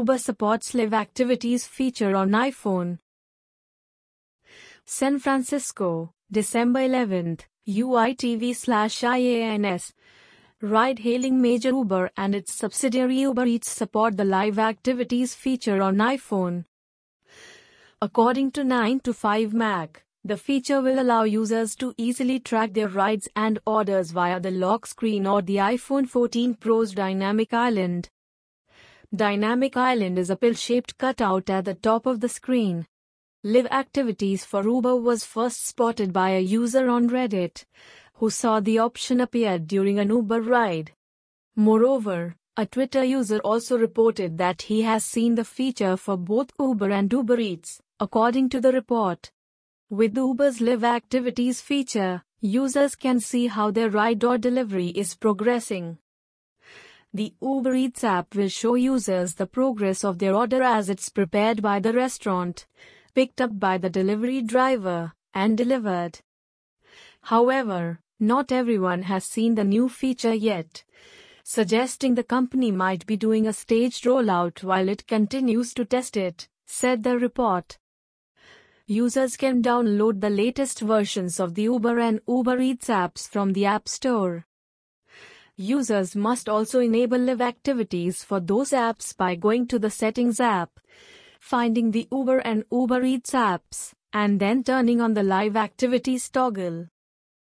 Uber supports live activities feature on iPhone. San Francisco, December 11, UITV/IANS. Ride-hailing major Uber and its subsidiary Uber Eats support the live activities feature on iPhone. According to 9to5Mac, the feature will allow users to easily track their rides and orders via the lock screen or the iPhone 14 Pro's Dynamic Island. Dynamic Island is a pill-shaped cutout at the top of the screen. Live activities for Uber was first spotted by a user on Reddit, who saw the option appear during an Uber ride. Moreover, a Twitter user also reported that he has seen the feature for both Uber and Uber Eats, according to the report. With Uber's Live Activities feature, users can see how their ride or delivery is progressing. The Uber Eats app will show users the progress of their order as it's prepared by the restaurant, picked up by the delivery driver, and delivered. However, not everyone has seen the new feature yet, suggesting the company might be doing a staged rollout while it continues to test it, said the report. Users can download the latest versions of the Uber and Uber Eats apps from the App Store. Users must also enable live activities for those apps by going to the Settings app, finding the Uber and Uber Eats apps, and then turning on the live activities toggle.